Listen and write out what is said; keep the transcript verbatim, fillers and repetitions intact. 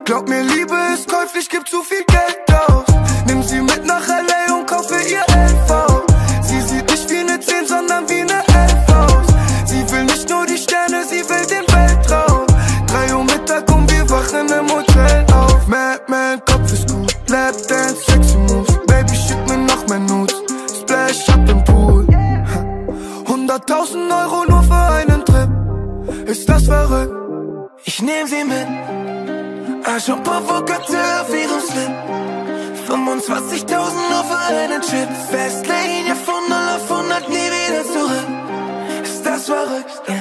Glaub mir, Liebe ist käuflich, gib zu viel Geld aus. Nimm sie mit nach L A und kaufe ihr L V. Sie sieht nicht wie eine zehn, sondern wie eine elf aus. Sie will nicht nur die Sterne, sie will den Weltraum. Drei Uhr Mittag und wir wachen im Hotel auf. Madman, Kopf ist gut, Lapdance, sexy Moves. Baby, schick mir noch mehr Nudes, Splash up im Pool. Hunderttausend Euro nur für einen Trip, ist das verrückt? Ich nehm sie mit, Agent Provocateur auf ihrem Slip. fünfundzwanzigtausend nur für einen Chip. Festlane, ja von null auf hundert nie wieder zurück. Ist das verrückt?